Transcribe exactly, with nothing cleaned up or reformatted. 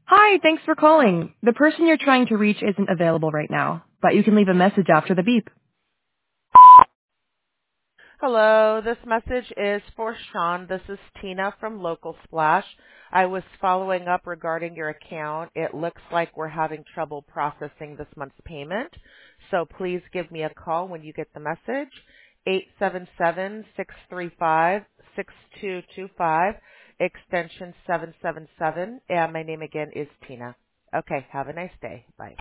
Hi, thanks for calling. The person you're trying to reach isn't available right now, but you can leave a message after the beep. Hello, this message is for Sean. This is Tina from Local Splash. I was following up regarding your account. It looks like we're having trouble processing this month's payment. So please give me a call when you get the message. eight seven seven, six three five, six two two five, extension seven seven seven. And my name again is Tina. Okay, have a nice day. Bye.